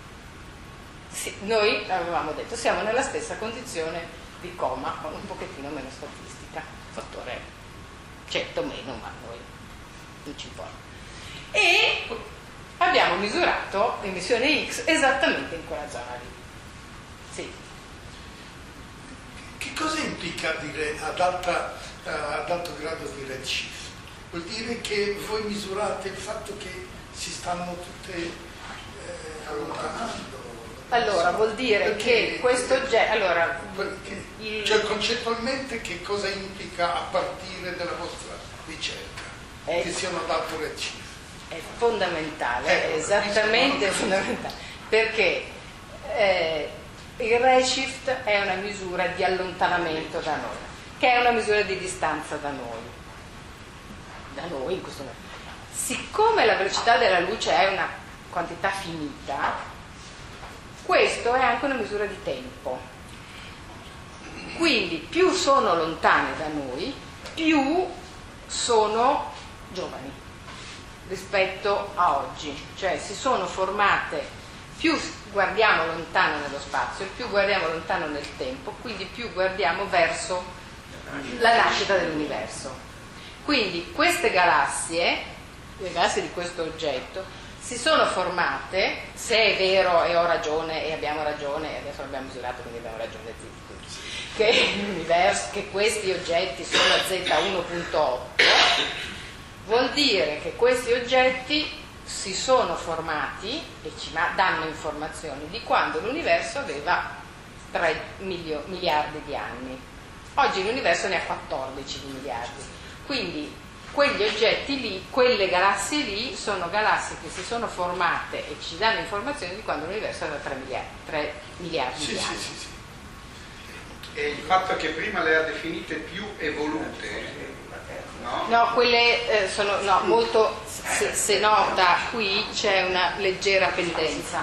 noi avevamo detto siamo nella stessa condizione di coma, con un pochettino meno statistica, fattore 100 meno, ma noi non ci importa, e abbiamo misurato l'emissione X esattamente in quella zona lì. Sì. Che cosa implica dire ad alto grado di redshift? Vuol dire che voi misurate il fatto che si stanno tutte allontanando? Allora, vuol dire che questo oggetto... Allora, cioè concettualmente che cosa implica a partire dalla vostra ricerca? Che siano ad alto redshift? È fondamentale, è esattamente fondamentale, perché il redshift è una misura di allontanamento da noi, che è una misura di distanza da noi in questo momento. Siccome la velocità della luce è una quantità finita, questo è anche una misura di tempo, quindi più sono lontane da noi, più sono giovani rispetto a oggi, cioè si sono formate, più guardiamo lontano nello spazio, più guardiamo lontano nel tempo, quindi più guardiamo verso la nascita dell'universo. Quindi queste galassie, le galassie di questo oggetto, si sono formate, se è vero e ho ragione e abbiamo ragione, e adesso l'abbiamo misurato quindi abbiamo ragione, che questi oggetti sono a Z1.8, vuol dire che questi oggetti si sono formati e ci danno informazioni di quando l'universo aveva 3 miliardi di anni. Oggi l'universo ne ha 14 di miliardi, quindi quegli oggetti lì, quelle galassie lì, sono galassie che si sono formate e ci danno informazioni di quando l'universo aveva 3 miliardi di anni. Sì. E il fatto che prima le ha definite più evolute, no? No, quelle sono molto, se nota qui c'è una leggera pendenza.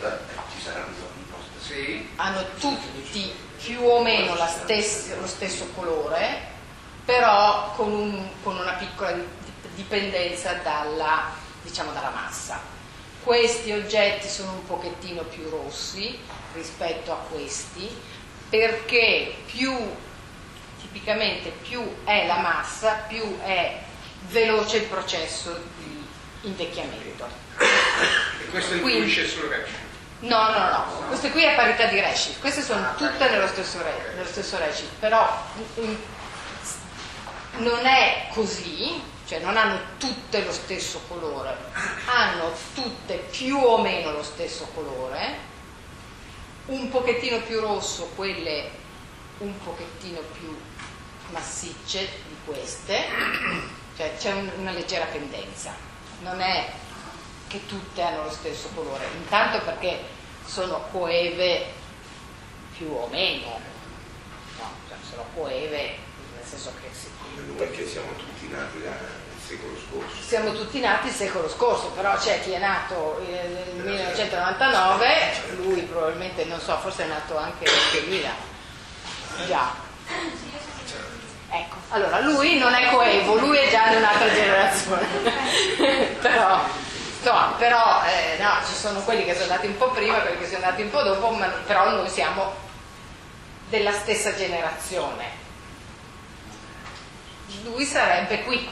Sì. Hanno tutti più o meno lo stesso colore, però con una piccola dipendenza dalla massa. Questi oggetti sono un pochettino più rossi rispetto a questi, perché tipicamente più è la massa, più è veloce il processo invecchiamento. E questo influisce sul redshift? No, queste qui è parità di redshift, queste sono tutte nello stesso redshift, però non è così, cioè non hanno tutte lo stesso colore, hanno tutte più o meno lo stesso colore, un pochettino più rosso quelle un pochettino più massicce di queste, cioè c'è una leggera pendenza, non è che tutte hanno lo stesso colore, intanto perché sono coeve più o meno, no, cioè sono coeve nel senso che sì. Perché siamo tutti nati il secolo scorso. Siamo tutti nati il secolo scorso, però c'è chi è nato nel 1999, lui probabilmente, non so, forse è nato anche nel 2000, già. Ecco, allora lui non è coevo, lui è già di un'altra generazione, però no, ci sono quelli che sono nati un po' prima, quelli che sono nati un po' dopo, però noi siamo della stessa generazione. Lui sarebbe qui,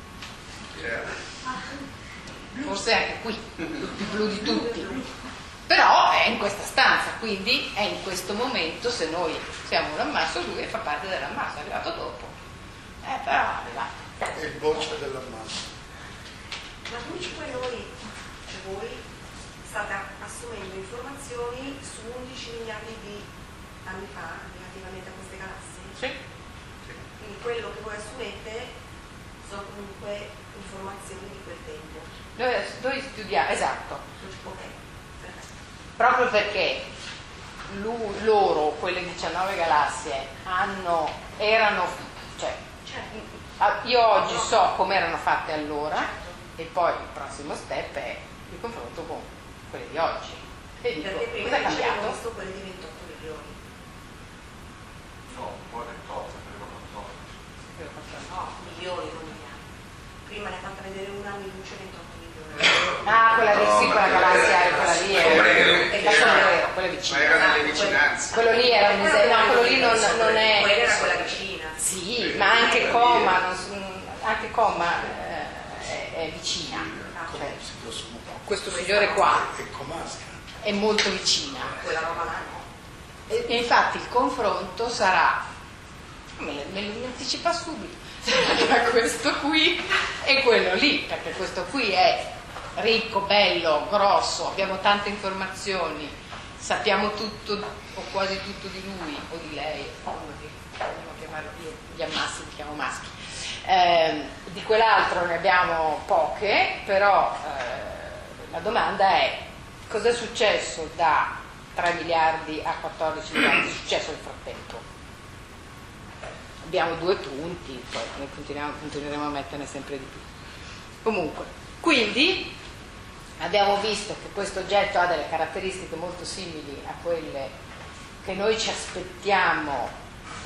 forse anche qui, il più blu di tutti, però è in questa stanza, quindi è in questo momento, se noi siamo un ammasso, lui fa parte dell'ammasso, è arrivato dopo, però è arrivato. È il boccia dell'ammasso. Ma comunque voi state assumendo informazioni su 11 miliardi di anni fa relativamente a queste galassie? Sì. Quindi quello che voi assumete sono comunque informazioni di quel tempo. Noi studiamo, esatto, Ok, perfetto. proprio perché loro, quelle 19 galassie, io oggi so come erano fatte allora, e poi il prossimo step è il confronto con quelle di oggi. E dico, Perché prima cosa è cambiato? visto quelle di 28 milioni. No, poi 28, prima 14. No, milioni, non miliardi. Prima ne ha fatta vedere una anni luce 28 milioni. Ah, quella lì, sì, quella galassia, quella lì è la sombrero, quella vicina. Ma era nelle vicinanze. Quello lì era un disegno, no, quello lì non è. Quella era quella vicina. Sì, ma anche Coma, è vicina. Cioè, questo signore qua È comasca. è molto vicina. Quella roba là no. E infatti il confronto sarà, me lo anticipa subito, sarà questo qui e quello lì, perché questo qui è ricco, bello, grosso, abbiamo tante informazioni, sappiamo tutto o quasi tutto di lui o di lei, vogliamo chiamarlo, io gli ammassi li chiamo maschi. Di quell'altro ne abbiamo poche, però la domanda è cosa è successo da 3 miliardi a 14 miliardi, è successo nel frattempo? Abbiamo 2 punti, poi noi continueremo a metterne sempre di più. Comunque, quindi abbiamo visto che questo oggetto ha delle caratteristiche molto simili a quelle che noi ci aspettiamo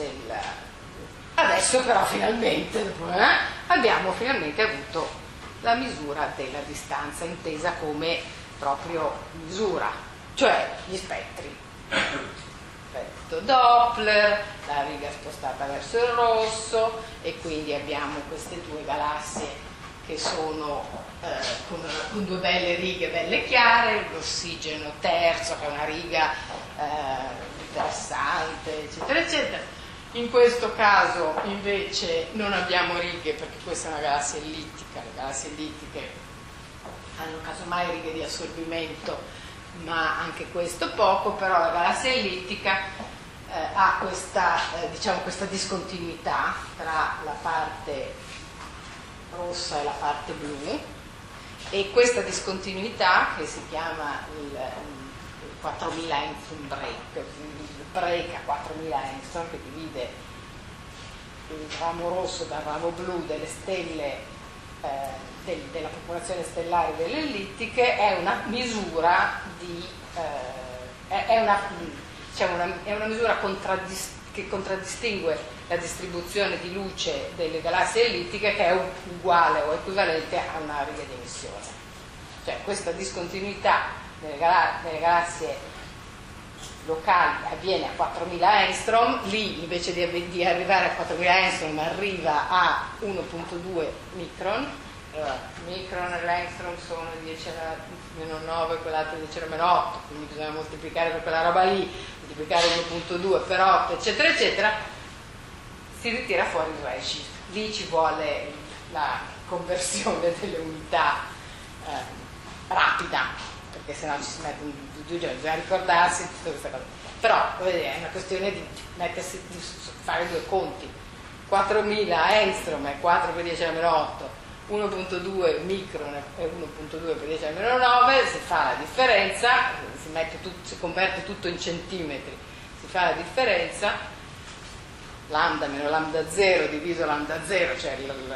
adesso però finalmente abbiamo finalmente avuto la misura della distanza intesa come proprio misura, cioè gli spettri, l'effetto Doppler, la riga spostata verso il rosso, e quindi abbiamo queste 2 galassie che sono con 2 belle righe belle chiare, l'ossigeno terzo che è una riga interessante, eccetera eccetera. In questo caso invece non abbiamo righe perché questa è una galassia ellittica, le galassie ellittiche hanno casomai righe di assorbimento, ma anche questo poco, però la galassia ellittica ha questa, questa discontinuità tra la parte rossa e la parte blu, e questa discontinuità, che si chiama il 4000 Angstrom break, break a 4000 Angstrom, che divide il ramo rosso dal ramo blu delle stelle della popolazione stellare delle ellittiche, è una misura è una misura che contraddistingue la distribuzione di luce delle galassie ellittiche, che è uguale o equivalente a una riga di emissione. Cioè questa discontinuità nelle galassie locali avviene a 4000 Angstrom, lì invece di arrivare a 4000 Angstrom arriva a 1.2 micron, Allora, micron e l'angstrom sono 10 alla meno 9, quell'altro 10 alla meno 8, quindi bisogna moltiplicare per quella roba lì, moltiplicare 1.2 per 8, eccetera, eccetera, si ritira fuori il redshift. Lì ci vuole la conversione delle unità rapida, perché sennò ci si mette 2 giorni, bisogna ricordarsi tutte queste cose. Però è una questione di mettersi, di fare 2 conti. 4.000 angstrom e 4 per 10 alla meno 8, 1.2 micron e 1.2 per 10 alla meno 9, si fa la differenza, si converte tutto in centimetri, si fa la differenza, lambda meno lambda 0 diviso lambda 0, cioè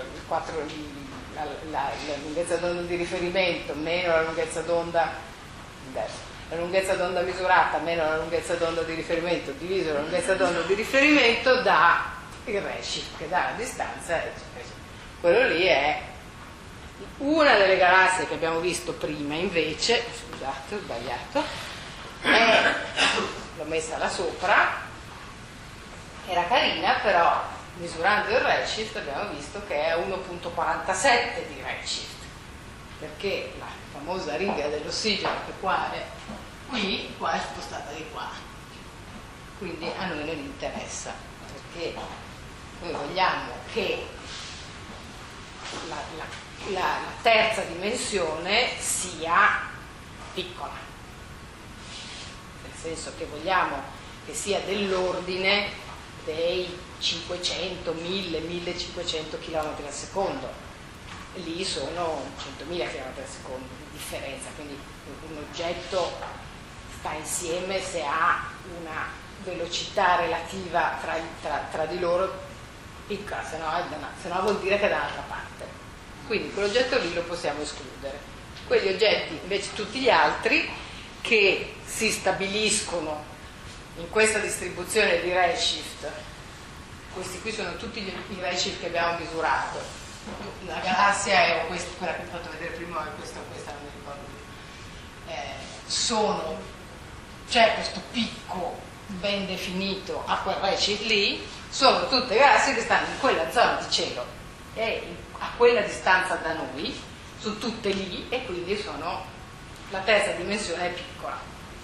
la lunghezza d'onda di riferimento meno la lunghezza d'onda la lunghezza d'onda misurata meno la lunghezza d'onda di riferimento diviso la lunghezza d'onda di riferimento dà il redshift, che dà la distanza, eccetera. Quello lì è una delle galassie che abbiamo visto prima, invece, scusate, ho sbagliato, l'ho messa là sopra, era carina, però misurando il redshift abbiamo visto che è 1.47 di redshift, perché la famosa riga dell'ossigeno, che qua è qui, qua è spostata di qua, quindi a noi non interessa, perché noi vogliamo che la terza dimensione sia piccola, nel senso che vogliamo che sia dell'ordine dei 500, 1000, 1500 km al secondo. Lì sono 100.000 km al secondo di differenza, quindi un oggetto sta insieme se ha una velocità relativa tra di loro piccola, se no vuol dire che è dall'altra parte. Quindi quell'oggetto lì lo possiamo escludere. Quegli oggetti, invece tutti gli altri, che si stabiliscono in questa distribuzione di redshift, questi qui sono tutti i redshift che abbiamo misurato. La galassia è quella che vi ho fatto vedere prima, questa non mi ricordo più. C'è questo picco ben definito a quel redshift lì, sono tutte galassie che stanno in quella zona di cielo e a quella distanza da noi, su tutte lì, e quindi la terza dimensione è piccola.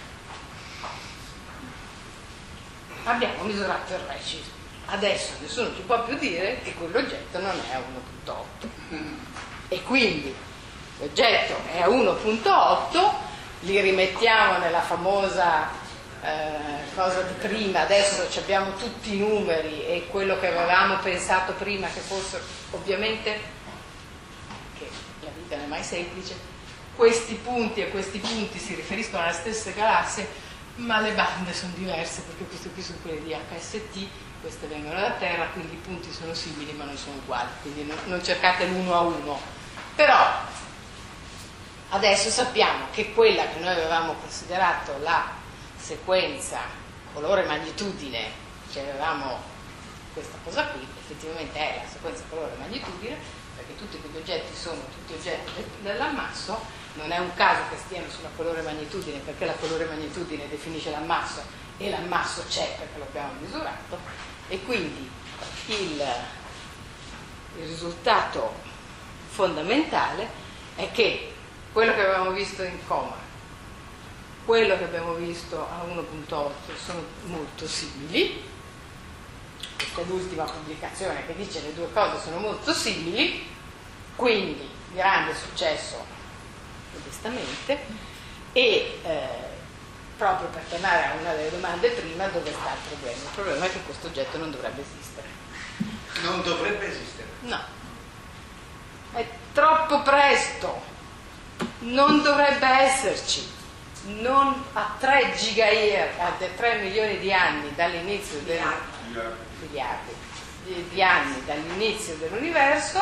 Abbiamo misurato il redshift, adesso nessuno ci può più dire che quell'oggetto non è a 1.8 e quindi l'oggetto è a 1.8, li rimettiamo nella famosa cosa di prima, adesso abbiamo tutti i numeri e quello che avevamo pensato prima che fossero, ovviamente che la vita non è mai semplice, questi punti e questi punti si riferiscono alle stesse galassie, ma le bande sono diverse, perché queste qui sono quelle di HST, queste vengono da Terra, quindi i punti sono simili ma non sono uguali, quindi non cercate l'uno a uno. Però adesso sappiamo che quella che noi avevamo considerato la sequenza colore magnitudine, cioè avevamo questa cosa qui, effettivamente è la sequenza colore magnitudine, perché tutti quegli oggetti sono tutti oggetti dell'ammasso, non è un caso che stiano sulla colore magnitudine, perché la colore magnitudine definisce l'ammasso e l'ammasso c'è perché lo abbiamo misurato, e quindi il risultato fondamentale è che quello che avevamo visto in coma, quello che abbiamo visto a 1.8 sono molto simili. Questa è l'ultima pubblicazione che dice le due cose sono molto simili, quindi grande successo modestamente. E proprio per tornare a una delle domande prima, dove sta il problema? Il problema è che questo oggetto non dovrebbe esistere. Non dovrebbe esistere? No, è troppo presto, non dovrebbe esserci. Non a 3 gigayear, a 3 milioni di anni dall'inizio miliardi di anni dall'inizio dell'universo,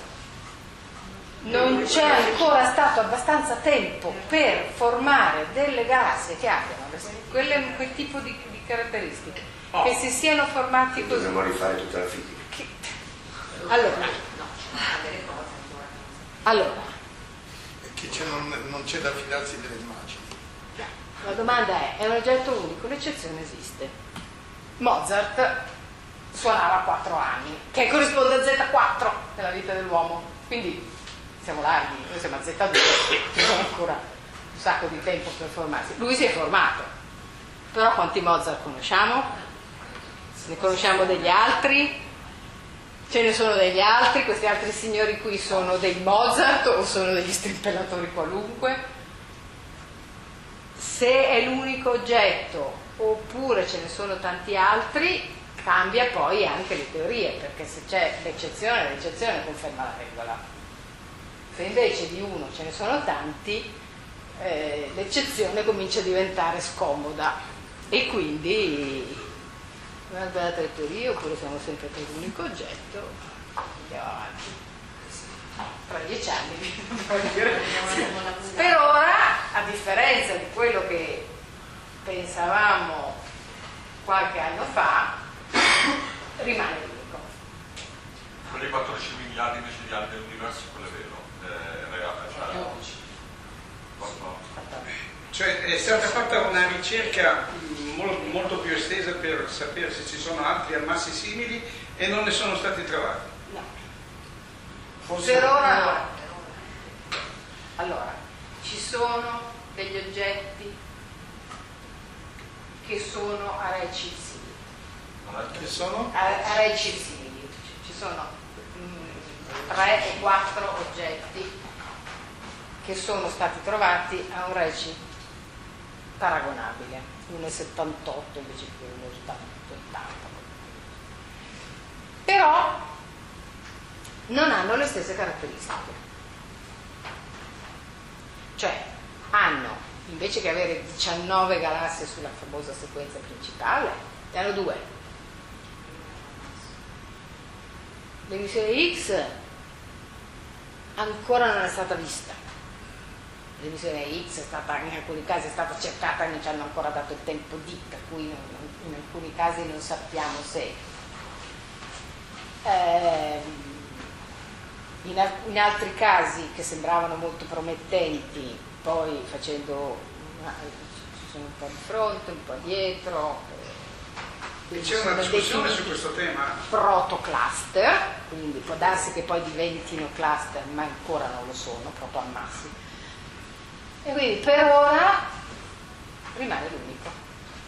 non c'è ancora stato abbastanza tempo per formare delle galassie che abbiano quel tipo di caratteristiche, che si siano formati così. Dovremmo rifare tutta la fisica. Allora Perché non c'è da fidarsi delle immagini. la domanda è un oggetto unico, l'eccezione esiste. Mozart suonava a 4 anni, che corrisponde a Z4 nella vita dell'uomo, quindi siamo larghi, noi siamo a Z2, ci sono ancora un sacco di tempo per formarsi. Lui si è formato, però quanti Mozart conosciamo? Ne conosciamo degli altri? Ce ne sono degli altri? Questi altri signori qui sono dei Mozart o sono degli strimpellatori qualunque? Se è l'unico oggetto oppure ce ne sono tanti altri, cambia poi anche le teorie, perché se c'è l'eccezione conferma la regola. Se invece di uno ce ne sono tanti, l'eccezione comincia a diventare scomoda e quindi guardate le teorie oppure siamo sempre per l'unico oggetto, andiamo avanti. Tra 10 anni per ora, a differenza di quello che pensavamo qualche anno fa, rimane l'unico. Quelli 14 miliardi invece di anni dell'universo, quello è vero, è reale, cioè è stata fatta una ricerca molto più estesa per sapere se ci sono altri ammassi simili e non ne sono stati trovati. No. Forse Per ora no. Allora, ci sono degli oggetti che sono a reci simili. Che sono? A reci simili. Ci sono 3 o 4 oggetti che sono stati trovati a un reci paragonabile, 1,78 invece che 1,80. Però non hanno le stesse caratteristiche. Cioè hanno, invece che avere 19 galassie sulla famosa sequenza principale, ne hanno 2. L'emissione X ancora non è stata vista. L'emissione X è stata, in alcuni casi è stata cercata e non ci hanno ancora dato il tempo di, per cui in alcuni casi non sappiamo se. In altri casi che sembravano molto promettenti, poi facendo ci sono un po' di fronte, un po' dietro. C'è una discussione su questo tema? Protocluster, quindi può darsi che poi diventino cluster, ma ancora non lo sono, protoammassi. E quindi per ora rimane l'unico.